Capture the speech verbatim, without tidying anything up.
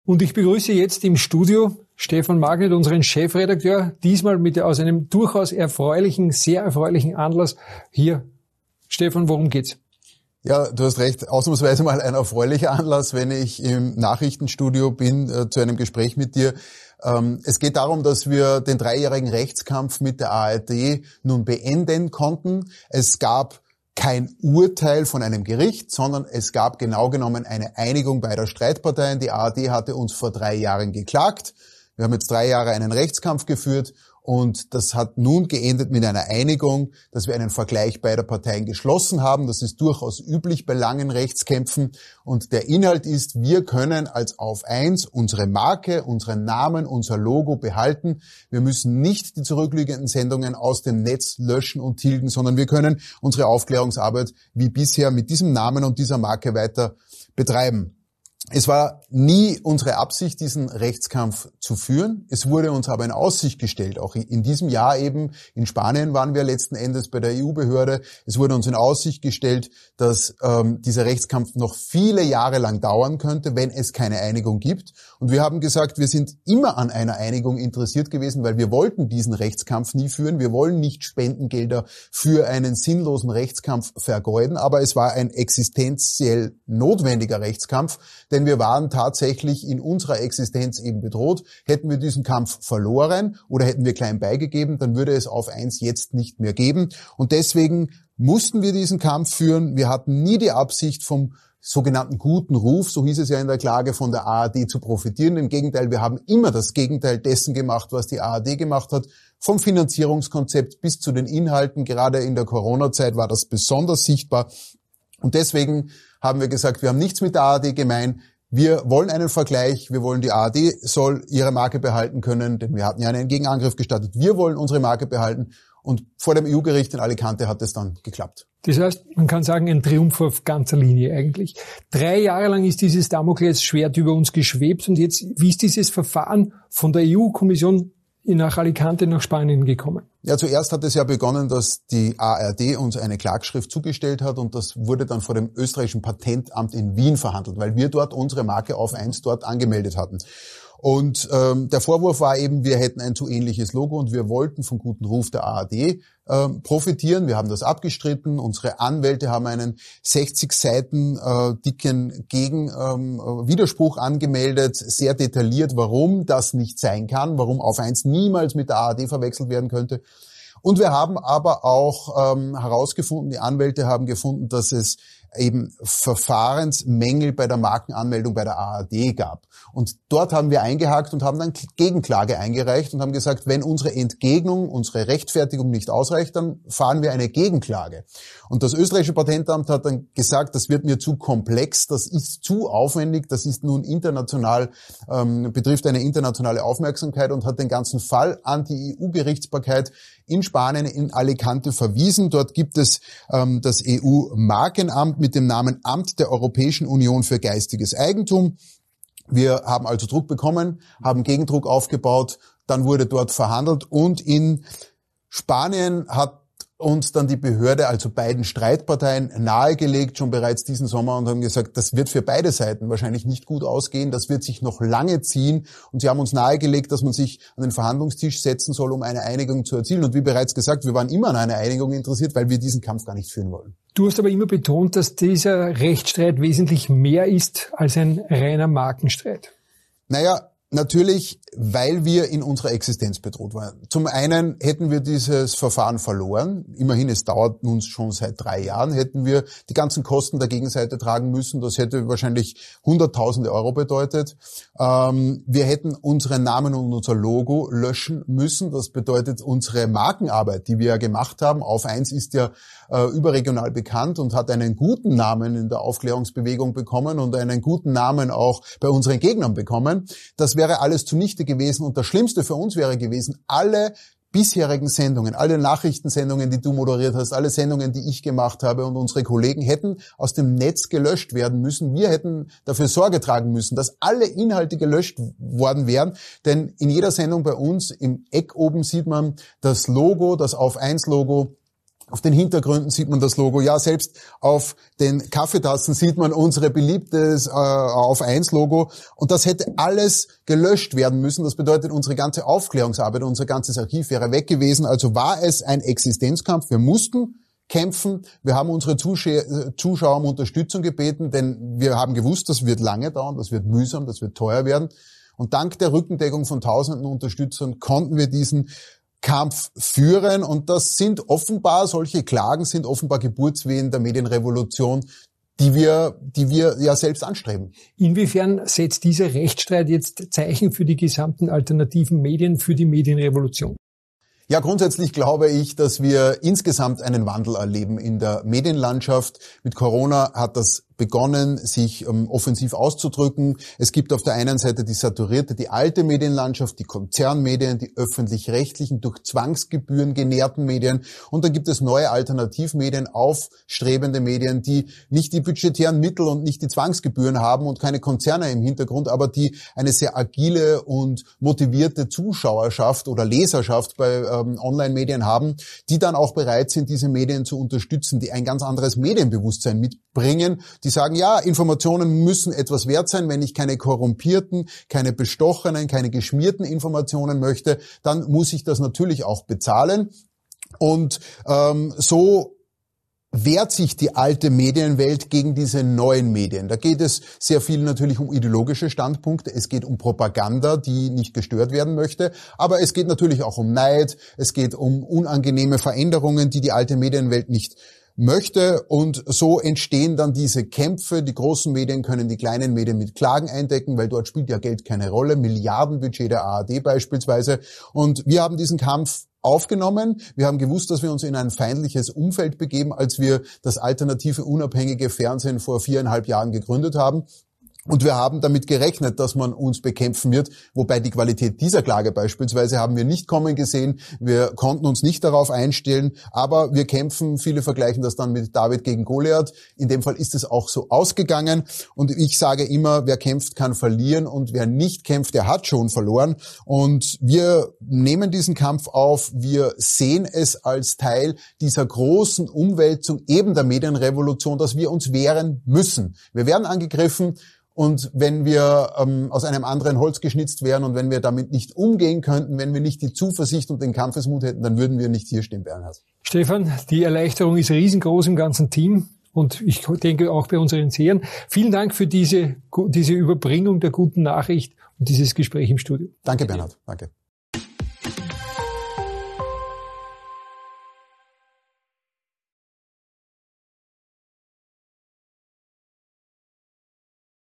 Und ich begrüße jetzt im Studio Stefan Magnet, unseren Chefredakteur, diesmal mit aus einem durchaus erfreulichen, sehr erfreulichen Anlass. Hier, Stefan, worum geht's? Ja, du hast recht, ausnahmsweise mal ein erfreulicher Anlass, wenn ich im Nachrichtenstudio bin, äh, zu einem Gespräch mit dir. Ähm, es geht darum, dass wir den dreijährigen Rechtskampf mit der A R D nun beenden konnten. Es gab kein Urteil von einem Gericht, sondern es gab genau genommen eine Einigung beider Streitparteien. Die A R D hatte uns vor drei Jahren geklagt. Wir haben jetzt drei Jahre einen Rechtskampf geführt und das hat nun geendet mit einer Einigung, dass wir einen Vergleich beider Parteien geschlossen haben. Das ist durchaus üblich bei langen Rechtskämpfen und der Inhalt ist, wir können als Auf eins unsere Marke, unseren Namen, unser Logo behalten. Wir müssen nicht die zurückliegenden Sendungen aus dem Netz löschen und tilgen, sondern wir können unsere Aufklärungsarbeit wie bisher mit diesem Namen und dieser Marke weiter betreiben. Es war nie unsere Absicht, diesen Rechtskampf zu führen. Es wurde uns aber in Aussicht gestellt, auch in diesem Jahr eben, in Spanien waren wir letzten Endes bei der E U-Behörde, es wurde uns in Aussicht gestellt, dass ähm, dieser Rechtskampf noch viele Jahre lang dauern könnte, wenn es keine Einigung gibt. Und wir haben gesagt, wir sind immer an einer Einigung interessiert gewesen, weil wir wollten diesen Rechtskampf nie führen. Wir wollen nicht Spendengelder für einen sinnlosen Rechtskampf vergeuden, aber es war ein existenziell notwendiger Rechtskampf, denn wir waren tatsächlich in unserer Existenz eben bedroht. Hätten wir diesen Kampf verloren oder hätten wir klein beigegeben, dann würde es Auf eins jetzt nicht mehr geben. Und deswegen mussten wir diesen Kampf führen. Wir hatten nie die Absicht, vom sogenannten guten Ruf, so hieß es ja in der Klage, von der A R D zu profitieren. Im Gegenteil, wir haben immer das Gegenteil dessen gemacht, was die A R D gemacht hat. Vom Finanzierungskonzept bis zu den Inhalten. Gerade in der Corona-Zeit war das besonders sichtbar. Und deswegen haben wir gesagt, wir haben nichts mit der A R D gemein. Wir wollen einen Vergleich. Wir wollen, die A R D soll ihre Marke behalten können, denn wir hatten ja einen Gegenangriff gestartet. Wir wollen unsere Marke behalten. Und vor dem E U-Gericht in Alicante hat es dann geklappt. Das heißt, man kann sagen, ein Triumph auf ganzer Linie eigentlich. Drei Jahre lang ist dieses Damoklesschwert über uns geschwebt. Und jetzt, wie ist dieses Verfahren von der E U-Kommission nach Alicante, nach Spanien gekommen? Ja, zuerst hat es ja begonnen, dass die A R D uns eine Klagschrift zugestellt hat und das wurde dann vor dem österreichischen Patentamt in Wien verhandelt, weil wir dort unsere Marke Auf eins dort angemeldet hatten. Und ähm, der Vorwurf war eben, wir hätten ein zu ähnliches Logo und wir wollten vom guten Ruf der A R D ähm, profitieren. Wir haben das abgestritten. Unsere Anwälte haben einen sechzig Seiten äh, dicken Gegenwiderspruch ähm, angemeldet, sehr detailliert, warum das nicht sein kann, warum Auf eins niemals mit der A R D verwechselt werden könnte. Und wir haben aber auch ähm, herausgefunden, die Anwälte haben gefunden, dass es eben Verfahrensmängel bei der Markenanmeldung bei der A R D gab. Und dort haben wir eingehakt und haben dann Gegenklage eingereicht und haben gesagt, wenn unsere Entgegnung, unsere Rechtfertigung nicht ausreicht, dann fahren wir eine Gegenklage. Und das österreichische Patentamt hat dann gesagt, das wird mir zu komplex, das ist zu aufwendig, das ist nun international, ähm, betrifft eine internationale Aufmerksamkeit und hat den ganzen Fall an die E U-Gerichtsbarkeit in Spanien, in Alicante verwiesen. Dort gibt es ähm, das E U-Markenamt mit dem Namen Amt der Europäischen Union für geistiges Eigentum. Wir haben also Druck bekommen, haben Gegendruck aufgebaut, dann wurde dort verhandelt und in Spanien hat uns dann die Behörde, also beiden Streitparteien, nahegelegt, schon bereits diesen Sommer und haben gesagt, das wird für beide Seiten wahrscheinlich nicht gut ausgehen, das wird sich noch lange ziehen und sie haben uns nahegelegt, dass man sich an den Verhandlungstisch setzen soll, um eine Einigung zu erzielen und wie bereits gesagt, wir waren immer an einer Einigung interessiert, weil wir diesen Kampf gar nicht führen wollen. Du hast aber immer betont, dass dieser Rechtsstreit wesentlich mehr ist als ein reiner Markenstreit. Naja, natürlich, weil wir in unserer Existenz bedroht waren. Zum einen hätten wir dieses Verfahren verloren. Immerhin, es dauert nun schon seit drei Jahren. Hätten wir die ganzen Kosten der Gegenseite tragen müssen. Das hätte wahrscheinlich Hunderttausende Euro bedeutet. Ähm, wir hätten unseren Namen und unser Logo löschen müssen. Das bedeutet unsere Markenarbeit, die wir ja gemacht haben. Auf eins ist ja äh, überregional bekannt und hat einen guten Namen in der Aufklärungsbewegung bekommen und einen guten Namen auch bei unseren Gegnern bekommen. Das wäre alles zunichte gewesen und das Schlimmste für uns wäre gewesen, alle bisherigen Sendungen, alle Nachrichtensendungen, die du moderiert hast, alle Sendungen, die ich gemacht habe und unsere Kollegen hätten aus dem Netz gelöscht werden müssen. Wir hätten dafür Sorge tragen müssen, dass alle Inhalte gelöscht worden wären, denn in jeder Sendung bei uns im Eck oben sieht man das Logo, das Auf eins Logo Auf den Hintergründen sieht man das Logo. Ja, selbst auf den Kaffeetassen sieht man unsere beliebtes äh, Auf eins Logo. Und das hätte alles gelöscht werden müssen. Das bedeutet, unsere ganze Aufklärungsarbeit, unser ganzes Archiv wäre weg gewesen. Also war es ein Existenzkampf. Wir mussten kämpfen. Wir haben unsere Zuschauer um Unterstützung gebeten, denn wir haben gewusst, das wird lange dauern, das wird mühsam, das wird teuer werden. Und dank der Rückendeckung von tausenden Unterstützern konnten wir diesen Kampf führen. Und das sind offenbar, solche Klagen sind offenbar Geburtswehen der Medienrevolution, die wir, die wir ja selbst anstreben. Inwiefern setzt dieser Rechtsstreit jetzt Zeichen für die gesamten alternativen Medien, für die Medienrevolution? Ja, grundsätzlich glaube ich, dass wir insgesamt einen Wandel erleben in der Medienlandschaft. Mit Corona hat das begonnen, sich ähm, offensiv auszudrücken. Es gibt auf der einen Seite die saturierte, die alte Medienlandschaft, die Konzernmedien, die öffentlich-rechtlichen, durch Zwangsgebühren genährten Medien. Und dann gibt es neue Alternativmedien, aufstrebende Medien, die nicht die budgetären Mittel und nicht die Zwangsgebühren haben und keine Konzerne im Hintergrund, aber die eine sehr agile und motivierte Zuschauerschaft oder Leserschaft bei ähm, Online-Medien haben, die dann auch bereit sind, diese Medien zu unterstützen, die ein ganz anderes Medienbewusstsein mitbringen, die sagen, ja, Informationen müssen etwas wert sein. Wenn ich keine korrumpierten, keine bestochenen, keine geschmierten Informationen möchte, dann muss ich das natürlich auch bezahlen. Und ähm, so wehrt sich die alte Medienwelt gegen diese neuen Medien. Da geht es sehr viel natürlich um ideologische Standpunkte. Es geht um Propaganda, die nicht gestört werden möchte. Aber es geht natürlich auch um Neid. Es geht um unangenehme Veränderungen, die die alte Medienwelt nicht möchte, und so entstehen dann diese Kämpfe. Die großen Medien können die kleinen Medien mit Klagen eindecken, weil dort spielt ja Geld keine Rolle, Milliardenbudget der A R D beispielsweise. Und wir haben diesen Kampf aufgenommen. Wir haben gewusst, dass wir uns in ein feindliches Umfeld begeben, als wir das alternative, unabhängige Fernsehen vor viereinhalb Jahren gegründet haben. Und wir haben damit gerechnet, dass man uns bekämpfen wird, wobei die Qualität dieser Klage beispielsweise haben wir nicht kommen gesehen. Wir konnten uns nicht darauf einstellen, aber wir kämpfen. Viele vergleichen das dann mit David gegen Goliath. In dem Fall ist es auch so ausgegangen. Und ich sage immer, wer kämpft, kann verlieren, und wer nicht kämpft, der hat schon verloren. Und wir nehmen diesen Kampf auf. Wir sehen es als Teil dieser großen Umwälzung eben der Medienrevolution, dass wir uns wehren müssen. Wir werden angegriffen. Und wenn wir ähm, aus einem anderen Holz geschnitzt wären und wenn wir damit nicht umgehen könnten, wenn wir nicht die Zuversicht und den Kampfesmut hätten, dann würden wir nicht hier stehen, Bernhard. Stefan, die Erleichterung ist riesengroß im ganzen Team und ich denke auch bei unseren Sehern. Vielen Dank für diese, diese Überbringung der guten Nachricht und dieses Gespräch im Studio. Danke, Bernhard. Danke.